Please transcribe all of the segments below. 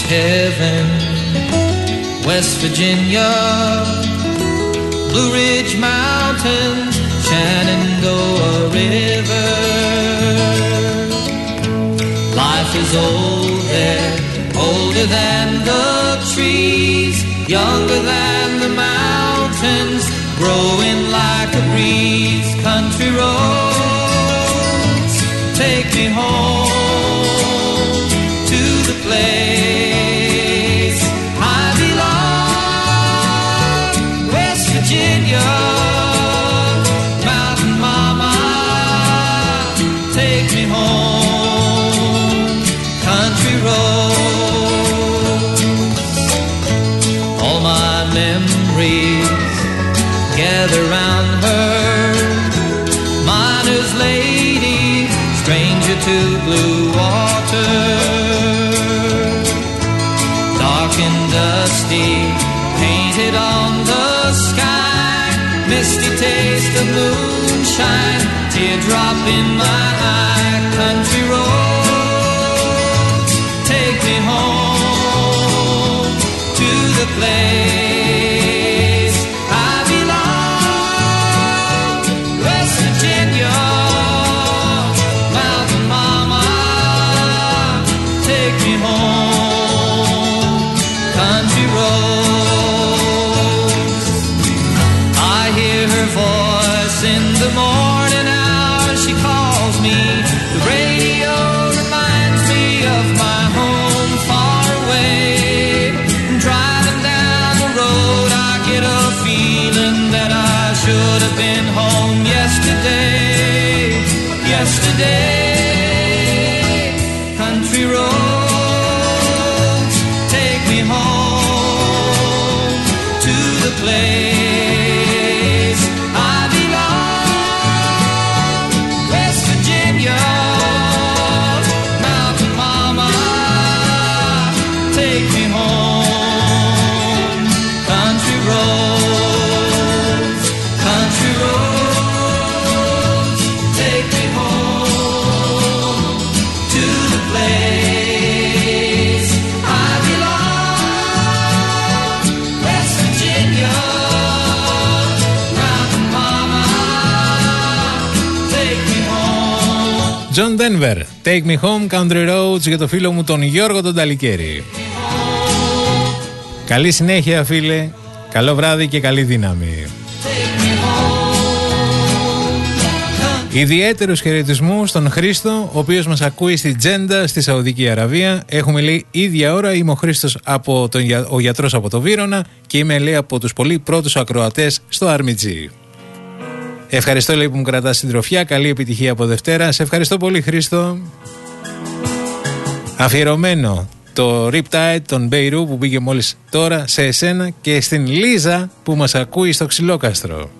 heaven. West Virginia, Blue Ridge Mountains, Shenandoah River. Life is old there, older than the trees, younger than the mountains, growing like a breeze. Country roads, take me home to the place I belong. West Virginia, Mountain Mama, take me home. Country roads, all my memories gather round her. Miner's lady, stranger to blue water. Dark and dusty, painted on the sky. Misty taste of moonshine, teardrop in my eye. Country roads, take me home to the place I belong. West Virginia, Mountain Mama, take me home. Country roads, I hear her voice in the morning hour. She calls me. The radio reminds me of my home far away. Driving down the road, I get a feeling that I should have been home yesterday. Yesterday, country roads, take me home to the place I belong. West Virginia, Mountain Mama, take me home. Country roads, country roads, take me home to the place I belong. West Virginia, Mountain Mama, take me home. John Denver, Take Me Home, Country Roads, για το φίλο μου τον Γιώργο τον Ταλικέρη. Καλή συνέχεια φίλε, καλό βράδυ και καλή δύναμη. Ιδιαίτερους χαιρετισμούς στον Χρήστο, ο οποίος μας ακούει στη Τζέντα στη Σαουδική Αραβία. Έχουμε λέει ίδια ώρα, είμαι ο Χρήστος ο γιατρός από το Βύρωνα και είμαι λέει από τους πολύ πρώτους ακροατές στο RMG. Ευχαριστώ λέει που μου κρατάς συντροφιά, καλή επιτυχία από Δευτέρα. Σε ευχαριστώ πολύ Χρήστο. Αφιερωμένο το Riptide, τον Μπέιρου που πήγε μόλις τώρα σε εσένα και στην Λίζα που μας ακούει στο Ξυλόκαστρο.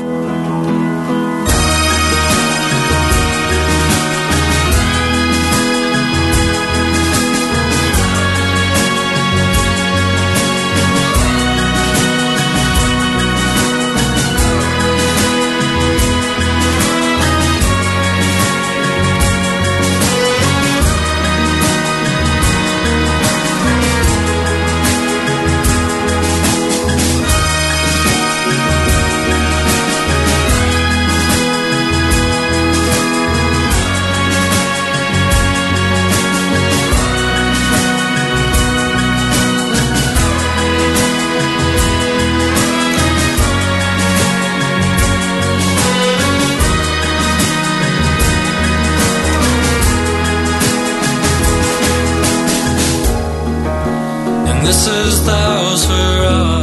This is the house where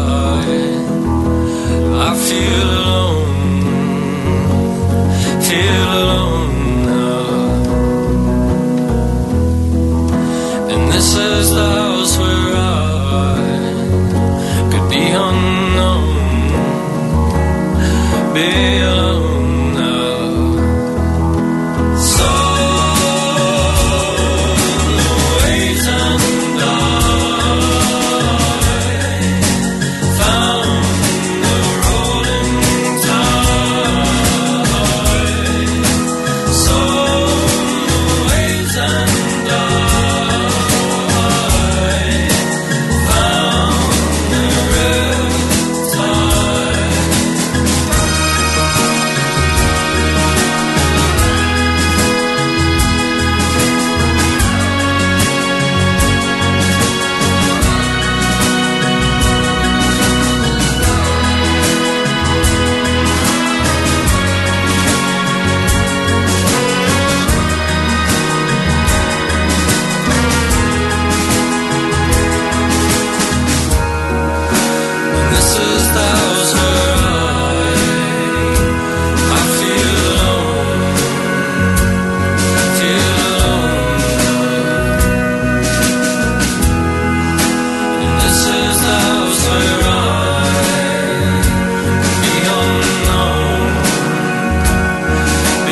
I feel alone now. And this is the house where I could be unknown, be alone now. So wait and found the rolling tide.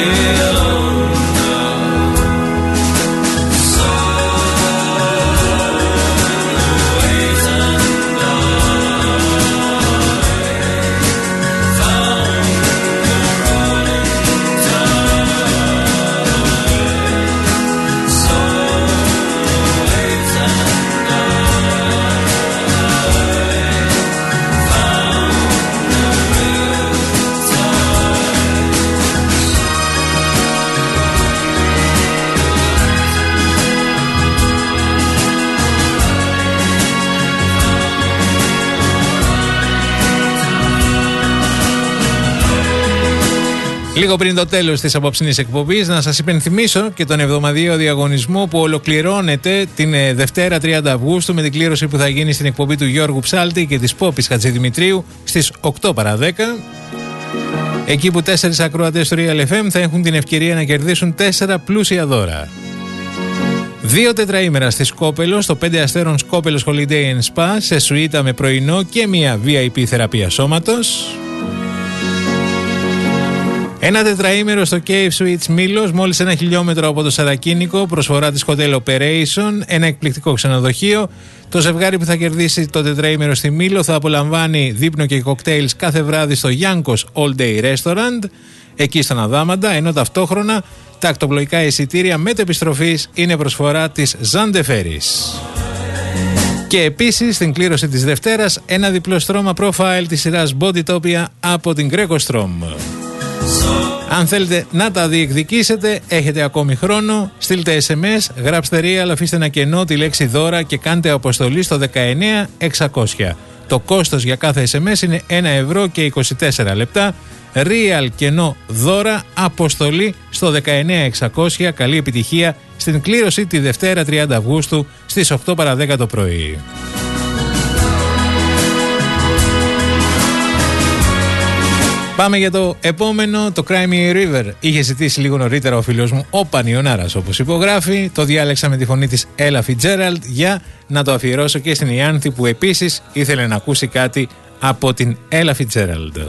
Λίγο πριν το τέλος της απόψινής εκπομπής, να σας υπενθυμίσω και τον εβδομαδιαίο διαγωνισμό που ολοκληρώνεται την Δευτέρα 30 Αυγούστου με την κλήρωση που θα γίνει στην εκπομπή του Γιώργου Ψάλτη και της Πόπης Χατζηδημητρίου στις 8 παρά 10. Εκεί που 4 ακροατές του Real FM θα έχουν την ευκαιρία να κερδίσουν 4 πλούσια δώρα. 2 τετραήμερα στη Σκόπελο, στο 5 αστέρων Σκόπελος Holiday & Spa, σε σουίτα με πρωινό και μια VIP θεραπεία σώματος. 1 τετραήμερο στο Cave Suites Μήλος, μόλις 1 χιλιόμετρο από το Σαρακίνικο, προσφορά της Hotel Operation, ένα εκπληκτικό ξενοδοχείο. Το ζευγάρι που θα κερδίσει το τετραήμερο στη Μήλο θα απολαμβάνει δείπνο και κοκτέιλς κάθε βράδυ στο Yankos All Day Restaurant, εκεί στον Αδάμαντα, ενώ ταυτόχρονα τα ακτοπλοϊκά εισιτήρια μετεπιστροφής είναι προσφορά της Zandeferis. Και επίσης στην κλήρωση της Δευτέρας ένα διπλό στρώμα profile της σειράς Bodytopia από την Greco Strom. Αν θέλετε να τα διεκδικήσετε, έχετε ακόμη χρόνο. Στείλτε SMS, γράψτε Real, αφήστε ένα κενό, τη λέξη δώρα και κάντε αποστολή στο 19600. Το κόστος για κάθε SMS είναι 1 ευρώ και 24 λεπτά. Real κενό δώρα, αποστολή στο 19600. Καλή επιτυχία στην κλήρωση τη Δευτέρα 30 Αυγούστου στις 8 παρά 10 το πρωί. Πάμε για το επόμενο, το Cry Me a River. Είχε ζητήσει λίγο νωρίτερα ο φίλος μου, ο Πανιωνάρας, όπως υπογράφει. Το διάλεξα με τη φωνή της Ella Fitzgerald για να το αφιερώσω και στην Ιάνθη, που επίσης ήθελε να ακούσει κάτι από την Ella Fitzgerald.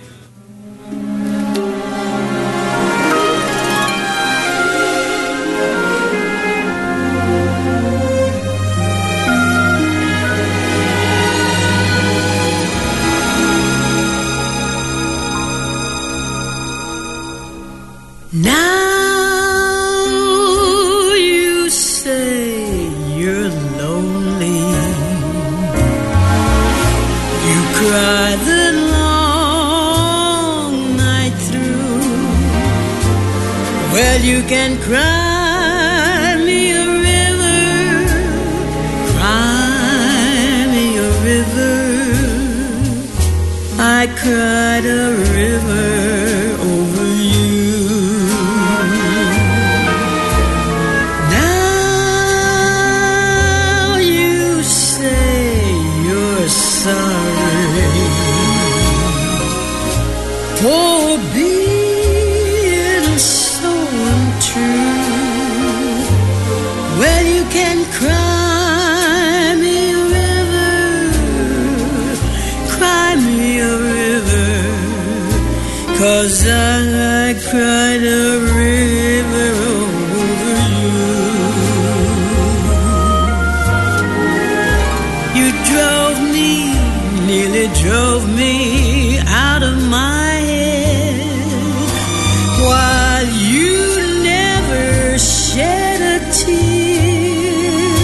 Now you say you're lonely. You cry the long night through. Well, you can cry me a river, cry me a river. I cried a river over you. Sorry for being so untrue. Well, you can cry me a river, cry me a river, 'cause I cried a river over you. You drove me, nearly drove me out of my head, while you never shed a tear.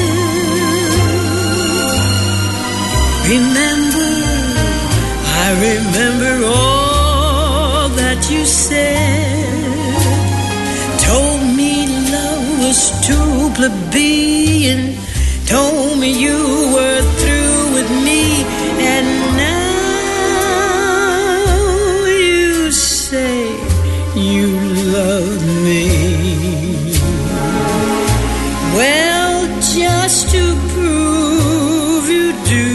Remember, I remember all that you said. Told me love was too plebeian, told me you were through with me, and now you say you love me. Well, just to prove you do,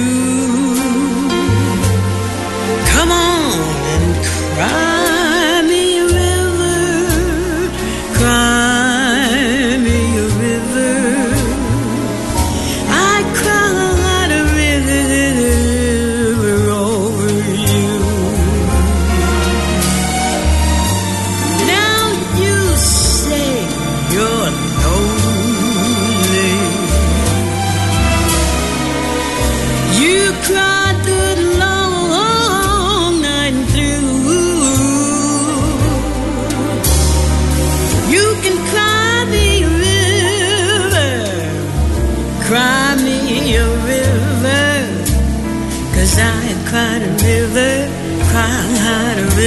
come on and cry me a river, cry me a river. I cried a river over you. Now you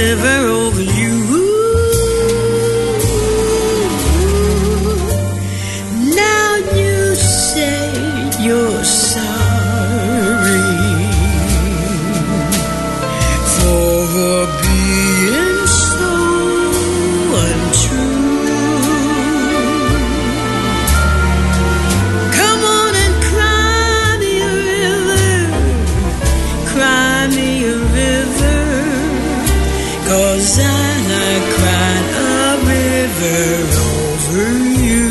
river over you. Now you say you're sorry for being so untrue. Come on and cry me a river, cry me a river, 'cause I cried a river over you.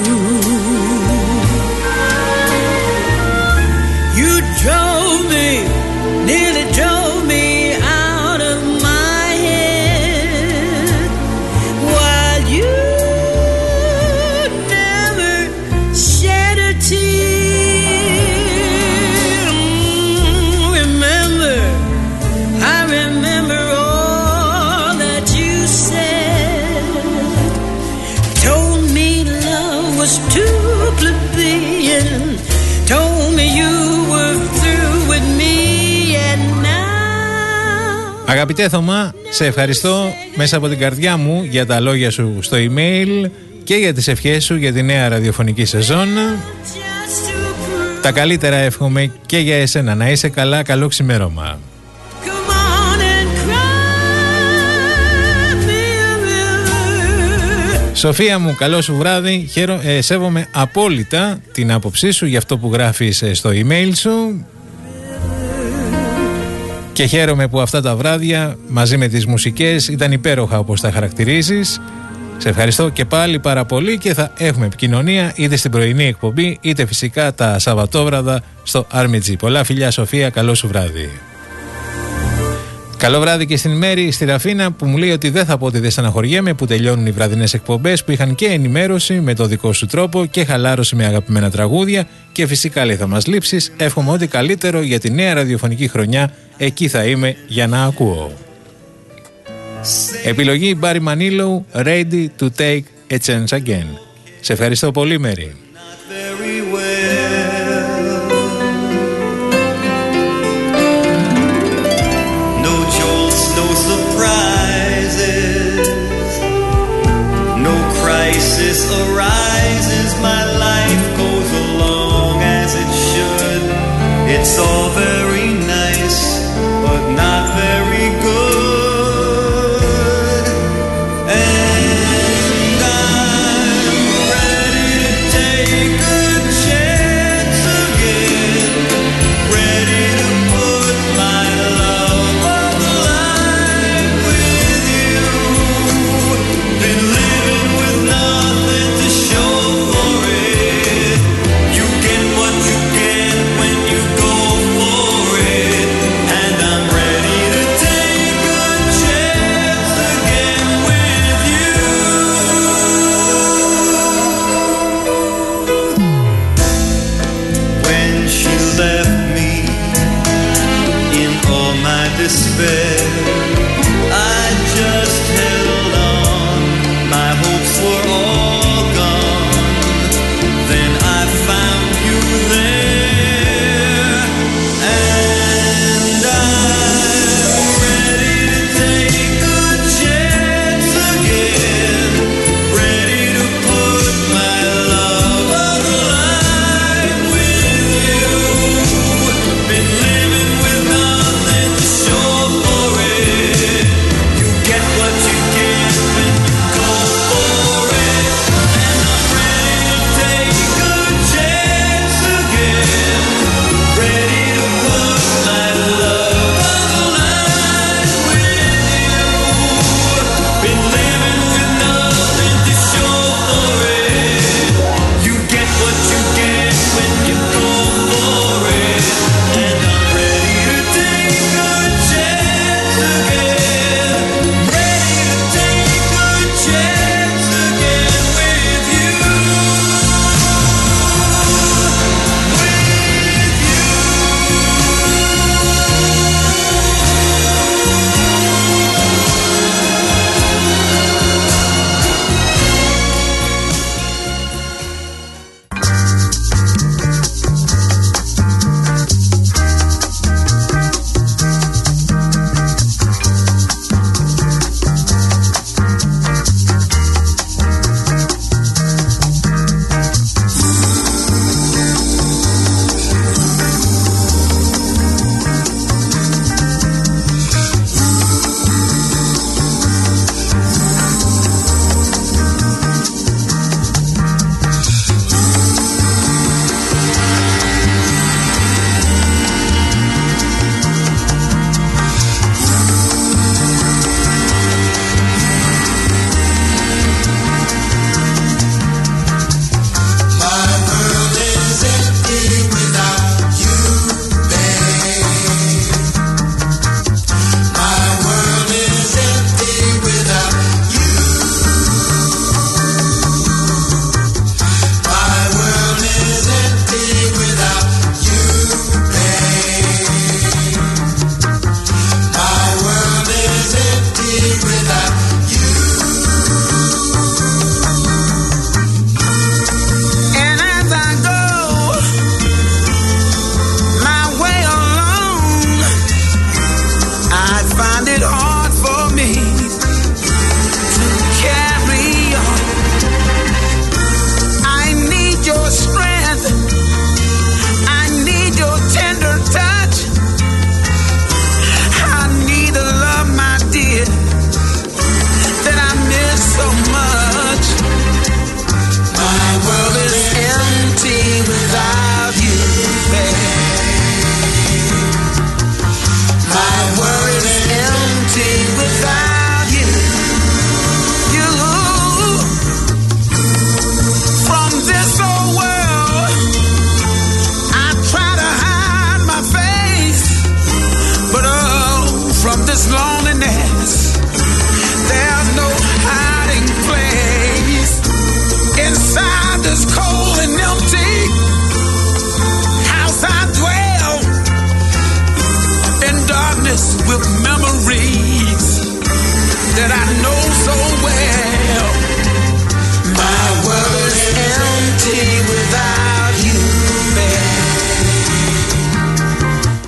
You drove me, nearly drove me out of my head, while you never shed a tear. Remember, I remember all that you said. Told me love was too plebeian. Told me you were through with me, and now. Αγαπητέ Θωμά, σε ευχαριστώ μέσα από την καρδιά μου για τα λόγια σου στο email και για τις ευχές σου για τη νέα ραδιοφωνική σεζόν. Just to prove. Τα καλύτερα εύχομαι και για εσένα. Να είσαι καλά, καλό ξημέρωμα. Come on and cry me a river. Σοφία μου, καλό σου βράδυ. Σέβομαι απόλυτα την άποψή σου για αυτό που γράφεις στο email σου και χαίρομαι που αυτά τα βράδια μαζί με τις μουσικές ήταν υπέροχα όπως τα χαρακτηρίζεις. Σε ευχαριστώ και πάλι πάρα πολύ και θα έχουμε επικοινωνία είτε στην πρωινή εκπομπή είτε φυσικά τα Σαββατόβραδα στο RMG. Πολλά φιλιά Σοφία, καλό σου βράδυ. Καλό βράδυ και στην Μέρη στη Ραφίνα που μου λέει ότι δεν θα πω ότι δεν στεναχωριέμαι που τελειώνουν οι βραδινές εκπομπές που είχαν και ενημέρωση με το δικό σου τρόπο και χαλάρωση με αγαπημένα τραγούδια και φυσικά λέει θα μας λείψεις. Εύχομαι ό,τι καλύτερο για τη νέα ραδιοφωνική χρονιά, εκεί θα είμαι για να ακούω. Επιλογή Barry Manilow, Ready to Take a Chance Again. Σε ευχαριστώ πολύ Μέρη. very well. No jolts, no surprises, no crisis arises. My life goes along as it should. It's all very nice, but not very good. And I'm ready to take a chance again. Ready to put my love on the line with you. Been living with nothing to show for it. You get what you get when you go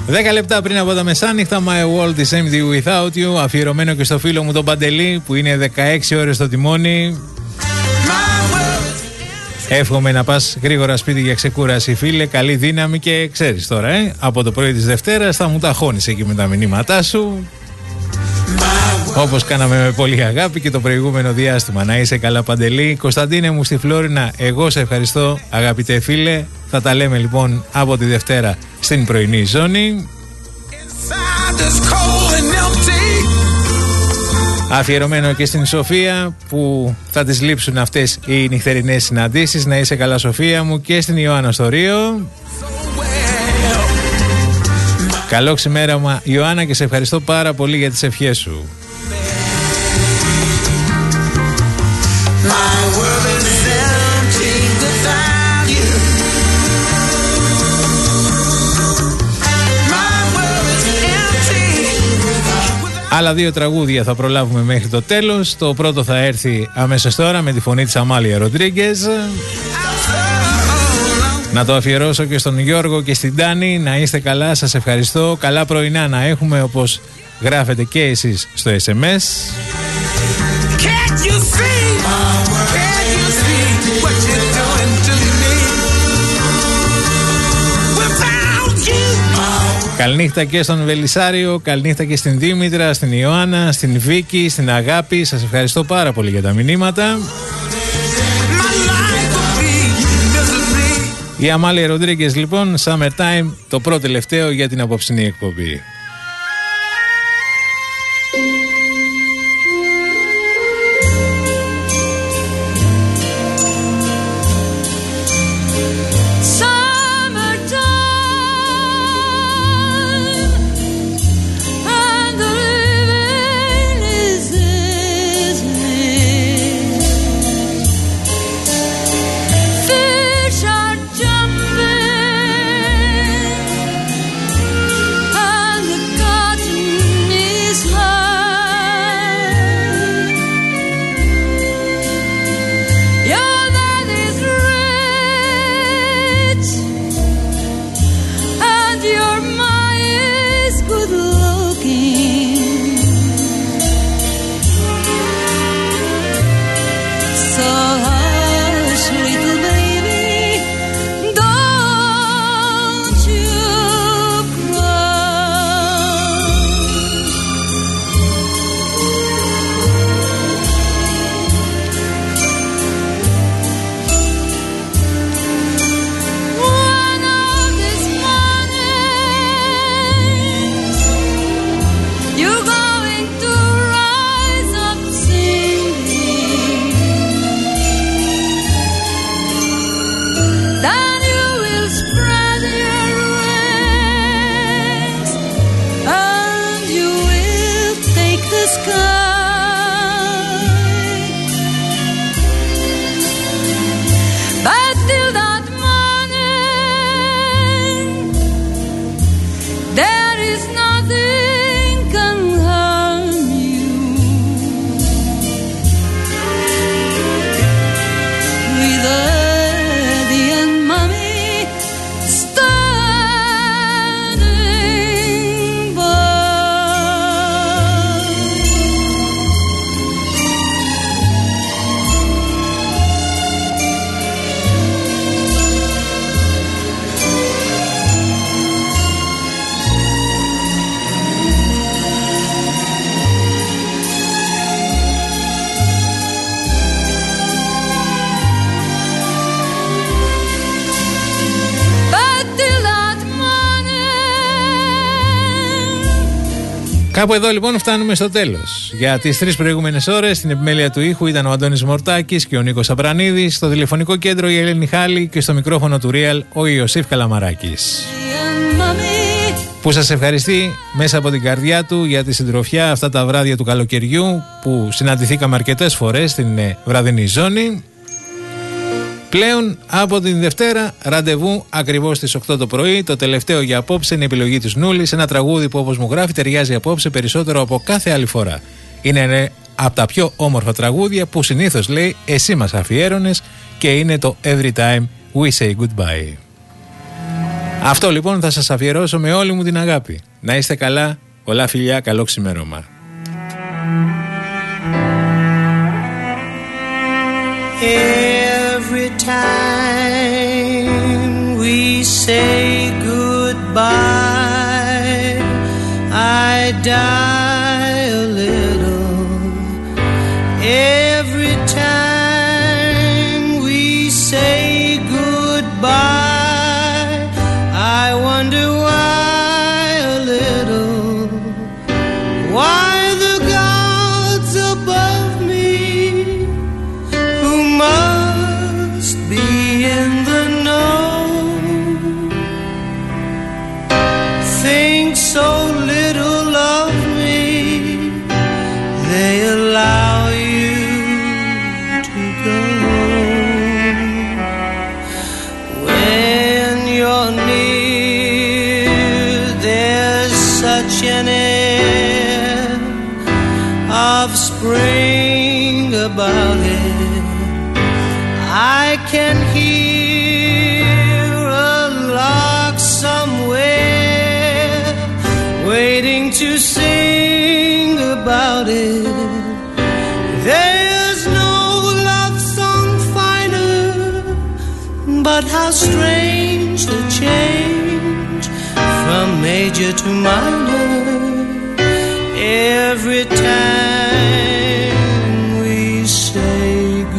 10 λεπτά πριν από τα μεσάνυχτα, My World is Empty Without You, αφιερωμένο και στο φίλο μου τον Παντελή που είναι 16 ώρες στο τιμόνι. Εύχομαι να πας γρήγορα σπίτι για ξεκούραση, φίλε. Καλή δύναμη και ξέρεις τώρα, από το πρωί της Δευτέρας θα μου τα χώνεις εκεί με τα μηνύματά σου. Όπως κάναμε με πολύ αγάπη και το προηγούμενο διάστημα. Να είσαι καλά, Παντελή. Κωνσταντίνε μου στη Φλόρινα, εγώ σε ευχαριστώ, αγαπητέ φίλε. Θα τα λέμε λοιπόν από τη Δευτέρα στην πρωινή ζώνη. Αφιερωμένο και στην Σοφία που θα τις λείψουν αυτές οι νυχτερινές συναντήσεις. Να είσαι καλά, Σοφία μου, και στην Ιωάννα στο Ρίο. Καλό ξημέραμα, Ιωάννα, και σε ευχαριστώ πάρα πολύ για τις ευχές σου. Άλλα 2 τραγούδια θα προλάβουμε μέχρι το τέλος. Το πρώτο θα έρθει αμέσως τώρα με τη φωνή της Αμάλια Ροντρίγκες. Να το αφιερώσω και στον Γιώργο και στην Τάνη. Να είστε καλά, σας ευχαριστώ. Καλά πρωινά να έχουμε, όπως γράφετε και εσείς στο SMS. Καληνύχτα και στον Βελισσάριο, καληνύχτα και στην Δήμητρα, στην Ιωάννα, στην Βίκη, στην Αγάπη. Σας ευχαριστώ πάρα πολύ για τα μηνύματα. Η Αμάλια Ροντρίγκες λοιπόν, Summertime, το πρώτο τελευταίο για την απόψινή εκπομπή. Κάπου εδώ λοιπόν φτάνουμε στο τέλος. Για τις 3 προηγούμενες ώρες στην επιμέλεια του ήχου ήταν ο Αντώνης Μορτάκης και ο Νίκος Απρανίδης, στο τηλεφωνικό κέντρο η Ελένη Χάλη και στο μικρόφωνο του Real ο Ιωσήφ Καλαμαράκης, που σας ευχαριστεί μέσα από την καρδιά του για τη συντροφιά αυτά τα βράδια του καλοκαιριού που συναντηθήκαμε αρκετές φορές στην βραδινή ζώνη. Πλέον από την Δευτέρα ραντεβού ακριβώς στις 8 το πρωί. Το τελευταίο για απόψε είναι η επιλογή της Νούλης, ένα τραγούδι που, όπως μου γράφει, ταιριάζει απόψε περισσότερο από κάθε άλλη φορά. Είναι από τα πιο όμορφα τραγούδια που συνήθως, λέει, εσύ μας αφιέρωνες, και είναι το Every Time We Say Goodbye. Αυτό λοιπόν θα σας αφιερώσω με όλη μου την αγάπη. Να είστε καλά, πολλά φιλιά, καλό ξημέρωμα. Every time we say goodbye, I die a little. Every time we say goodbye, I wonder why a little. Why the gods above me, who must be in the know, think so little of me, they allow you to go. When you're near, there's such an air of spring about it. I can hear a lark somewhere waiting to sing about it. There's no love song finer, but how strange the change from major to minor. Every time we say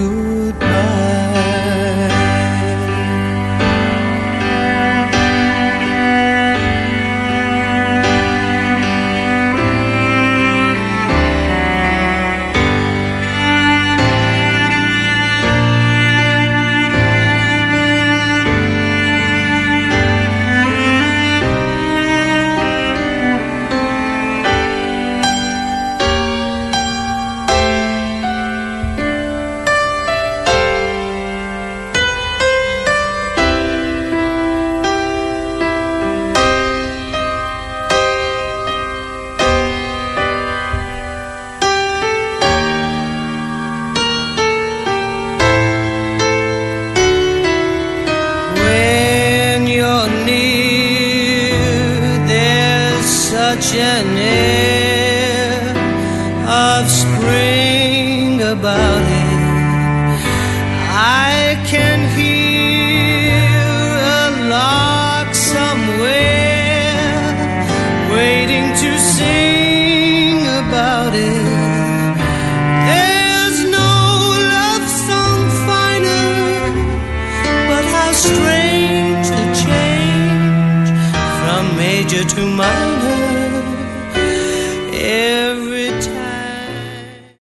goodbye. An air of spring about it.